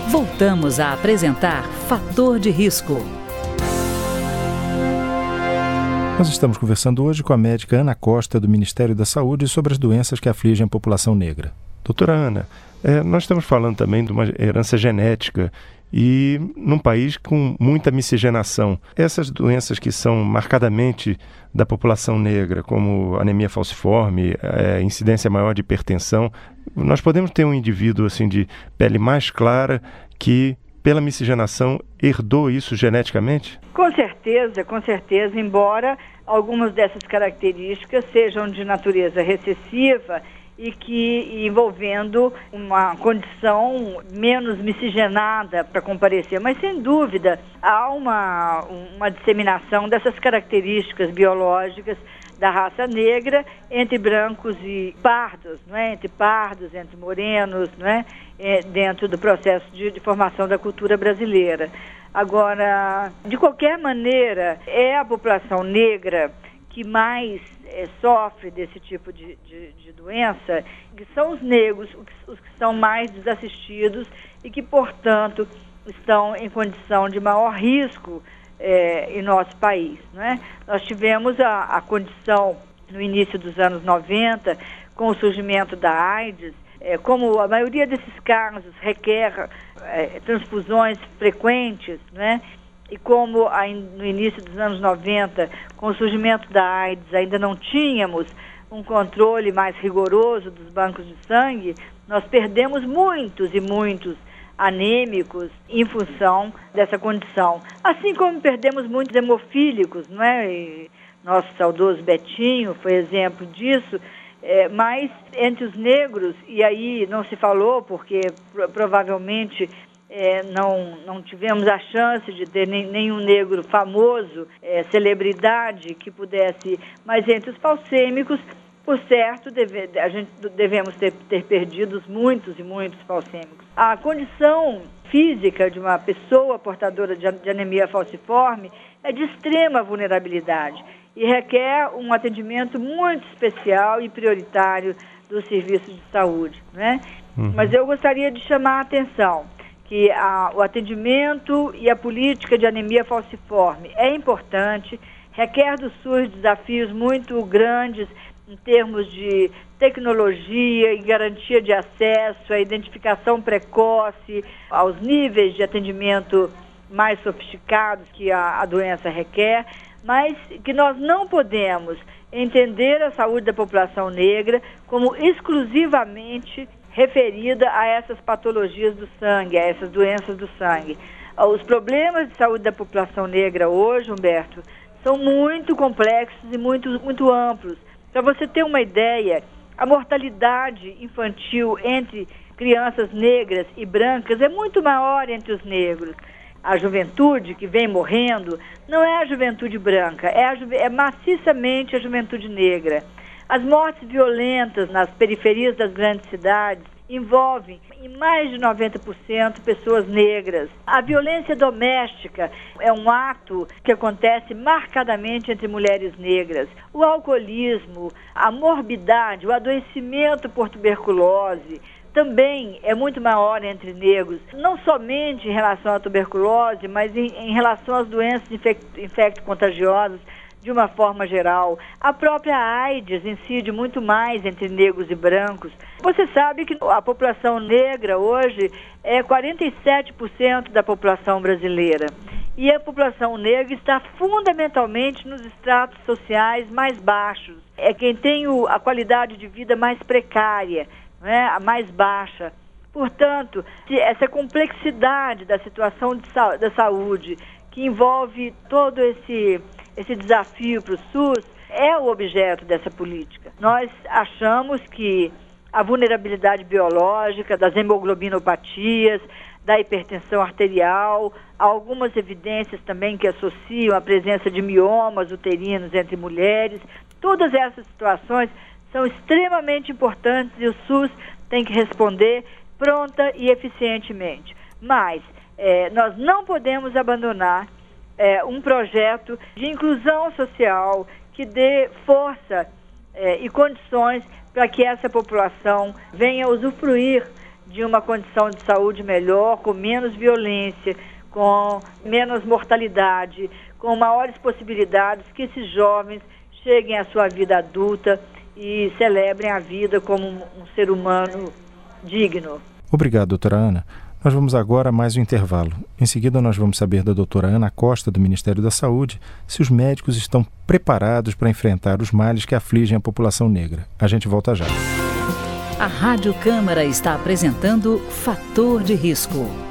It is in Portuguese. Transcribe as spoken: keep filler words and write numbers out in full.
Voltamos a apresentar Fator de Risco. Nós estamos conversando hoje com a médica Ana Costa, do Ministério da Saúde, sobre as doenças que afligem a população negra. Doutora Ana, é, nós estamos falando também de uma herança genética e num país com muita miscigenação. Essas doenças que são marcadamente da população negra, como anemia falciforme, é, incidência maior de hipertensão, nós podemos ter um indivíduo assim, de pele mais clara que, pela miscigenação, herdou isso geneticamente? Com certeza, com certeza, embora algumas dessas características sejam de natureza recessiva e que envolvendo uma condição menos miscigenada para comparecer. Mas, sem dúvida, há uma, uma disseminação dessas características biológicas da raça negra entre brancos e pardos, não é? Entre pardos, entre morenos, não é? É, dentro do processo de, de formação da cultura brasileira. Agora, de qualquer maneira, é a população negra que mais é, sofre desse tipo de, de, de doença, que são os negros, os que são mais desassistidos e que, portanto, estão em condição de maior risco é, em nosso país, não é? Nós tivemos a, a condição, no início dos anos noventa, com o surgimento da AIDS, é, como a maioria desses casos requer é, transfusões frequentes, não é? E como no início dos anos noventa, com o surgimento da AIDS, ainda não tínhamos um controle mais rigoroso dos bancos de sangue, nós perdemos muitos e muitos anêmicos em função dessa condição. Assim como perdemos muitos hemofílicos, não é? E nosso saudoso Betinho foi exemplo disso, é, mas entre os negros, e aí não se falou porque provavelmente É, não, não tivemos a chance de ter nem, nenhum negro famoso, é, celebridade que pudesse, mas entre os falcêmicos, por certo, deve, a gente devemos ter, ter perdido muitos e muitos falcêmicos. A condição física de uma pessoa portadora de, de anemia falciforme é de extrema vulnerabilidade e requer um atendimento muito especial e prioritário do serviço de saúde, né? Uhum. Mas eu gostaria de chamar a atenção que a, o atendimento e a política de anemia falciforme é importante, requer do SUS desafios muito grandes em termos de tecnologia e garantia de acesso, a identificação precoce, aos níveis de atendimento mais sofisticados que a, a doença requer, mas que nós não podemos entender a saúde da população negra como exclusivamente referida a essas patologias do sangue, a essas doenças do sangue. Os problemas de saúde da população negra hoje, Humberto, são muito complexos e muito, muito amplos. Para você ter uma ideia, a mortalidade infantil entre crianças negras e brancas é muito maior entre os negros. A juventude que vem morrendo não é a juventude branca, é, a ju- é maciçamente a juventude negra. As mortes violentas nas periferias das grandes cidades envolvem, em mais de noventa por cento, pessoas negras. A violência doméstica é um ato que acontece marcadamente entre mulheres negras. O alcoolismo, a morbidade, o adoecimento por tuberculose também é muito maior entre negros, não somente em relação à tuberculose, mas em, em relação às doenças infect- infecto-contagiosas, de uma forma geral. A própria AIDS incide muito mais entre negros e brancos. Você sabe que a população negra hoje é quarenta e sete por cento da população brasileira. E a população negra está fundamentalmente nos estratos sociais mais baixos. É quem tem o, a qualidade de vida mais precária, né, a mais baixa. Portanto, essa complexidade da situação de, da saúde, que envolve todo esse... Esse desafio para o SUS é o objeto dessa política. Nós achamos que a vulnerabilidade biológica, das hemoglobinopatias, da hipertensão arterial, há algumas evidências também que associam a presença de miomas uterinos entre mulheres. Todas essas situações são extremamente importantes e o SUS tem que responder pronta e eficientemente. Mas é, nós não podemos abandonar É, um projeto de inclusão social que dê força é, e condições para que essa população venha usufruir de uma condição de saúde melhor, com menos violência, com menos mortalidade, com maiores possibilidades que esses jovens cheguem à sua vida adulta e celebrem a vida como um, um ser humano digno. Obrigado, doutora Ana. Nós vamos agora a mais um intervalo. Em seguida, nós vamos saber da doutora Ana Costa, do Ministério da Saúde, se os médicos estão preparados para enfrentar os males que afligem a população negra. A gente volta já. A Rádio Câmara está apresentando Fator de Risco.